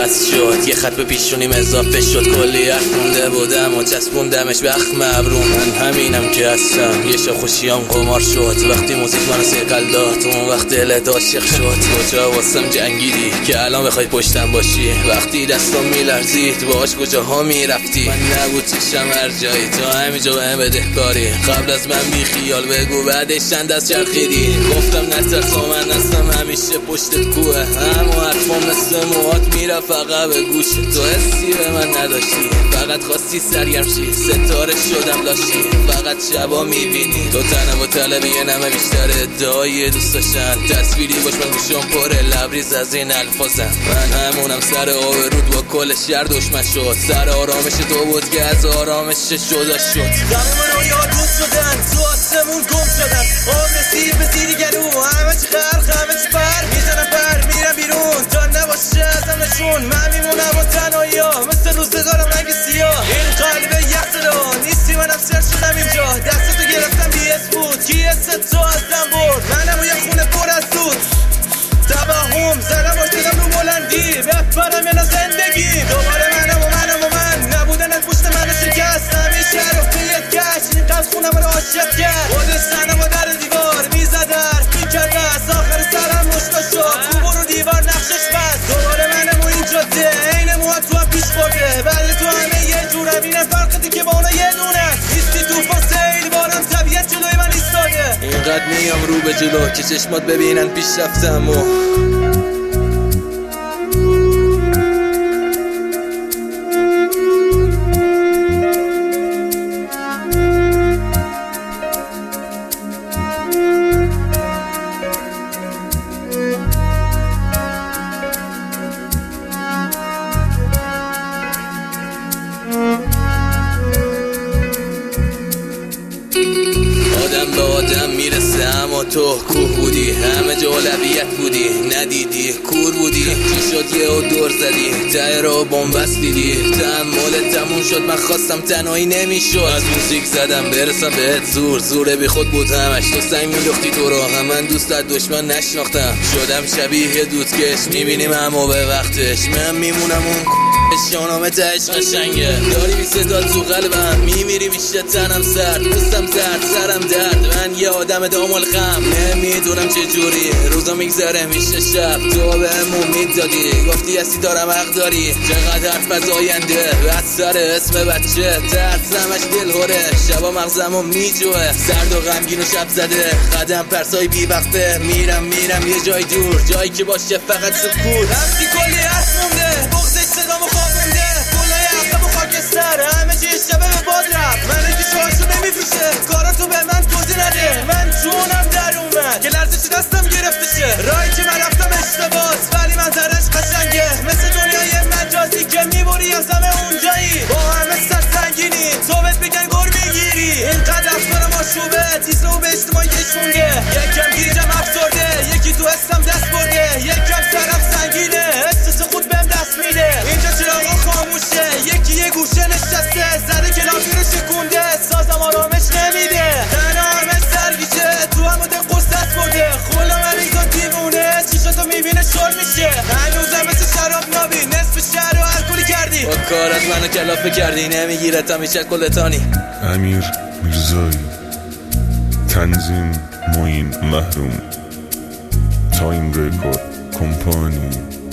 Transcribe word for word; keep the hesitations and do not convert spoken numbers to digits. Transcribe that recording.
وصل شد، یه خط به پیشونیم اضافه شد. کلی حرف مونده بودم و چسبوندمش به اخم ابرو. من همینم که هستم، یه شب خوشیام قمار شد. وقتی موزیک منو سیقل داد، اون وقت دلت عاشق شد. کجا واسم جنگیدی که الان بخوای پشتم باشی؟ وقتی دستم میلرزید باهاش کجاها میرفتی؟ من نبود چشم هر جایی، تو همینجا بهم بدهکاری. قبل از من بی خیال بگو بعدش چند از چرخیدی. گفتم نترس و من هستم همیشه پشتت کوه. همو حرفم مثل موهات میرفت عقب گوش. تو حسی به من نداشتی، فقط خواستی سرگرمشی. ستاره شدم لاشی، فقط شبا میبینی. تو تنم و طلبی یه نمه بیشتر ادعای دوست داشتن. تصویری باش من گوشم پر لبریز از این الفاظم. من همونم سر آورود با کل شهر دشمن شد. سر آرامش تو بود که از آرامش جدا شد. تمام رویا دوست شدن، تو آسمون گم شدن. آب نسیر به زیر گلو، همه چی خرخ همه چی پر. میزنم پر میرم بیرون، جان نباشه ازم نشون. من میمونم با تنهایی ها، مثل روزگارم رنگ سیاه. این قلب یخ زدا، نیستی منم سر شدم اینجا. دستتو گرفتم بی اس بود، کی است تو ازم برد. منم و یه خونه پر از دود تباهم زدم و شدم رو بلندی. بپرم یه زندگی دوباره. منم و منم و من نبودنت پشت منو شکست. همیشه رفته یک کش این قصد خونم رو عاشق کرد. خودش زنم و در دیوار میزد حرف میکرد بس. آخر سرم مشتا شد، تو برو دیوار نقشش بس. دوباره منم و این جاده این موها تو هم پیش برده. بله تو همه یه جورم، اینه فرقتی که با اونا یه دونه. نیستی تو فاسیل بارم طبیعت جلوی من ایستاده. اینقدر میام رو به جلو که چشمات ببینن پیش رفتم و آدم به آدم میرسه اما تو کوه بودی. همه جا اولویت بودی، ندیدی کور بودی. چی شد یه و دور زدی، ته رو بومبست دیدی. تحمل تموم شد، من خواستم تنهایی نمیشد. از موزیک زدم برسم بهت زور، زوره بی خود بود همش. تو سنگ میلختی تو راه من، دوست از دشمن نشناختم. شدم شبیه دودکش، میبینیم همو به وقتش. من میمونم اون شانامه تا عشق قشنگه. داری بی صدا تو قلبم، میمیری میشه تنم سرد. دوستم زرد سرم درد، من یه آدم دامال خم. نمیدونم چه جوری روزا میگذره میشه شب. تو بهم امید دادی، گفتی هستی دارم حق داری. چقدر حرف از آینده بد سر اسم بچه. ترسمش دل هوره، شبا مغزمو میجوه. سرد و غمگین و شب زده، قدم پرسای بی وقته. میرم میرم یه جای دور، جایی که باشه فقط سکوت. رفتی کلی حرف مونده، بغضش صدامو خوابونده. گلای عقب و خاکستر، همه چی شبه به باد رفت. منو که شوهاشو نمیفیشه، کاراتو به من توضی نده. من جونم در اومد که لرزشی دستم گرفته شه. راهی که من رفتم اشتباس، ولی منظرش قشنگه. مثل دنیای مجازی که میبری از همه اونجایی. با همه سر سنگینی تو بهت بگن گر میگیری. اینقدر رفتارم آشوبه، تیزه و به اجتماعی شونگه. یکم گیجم افسرده، یکی تو حسم دست برده. یکم سرم سنگینه، احساس خود بهم دست میده. اینجا چراغا خاموشه، یکی یه گوشه نشسته. زده کلامی رو شکونده، سازم آرامش نمیده. تنها همه سرگیشه، تو همه ده قصد دست برده. خولا من اینجا دیوونه، چیشاتو میبینه شل میشه. هنوزم مثل شراب نابی، نصف شهر رو الکلی کردی. با کارت منو کلافه کردی، نمیگیرت همیشه کلتانی. امیر میرزایی، تنظیم معین محروم، تایم رکورد کمپانی.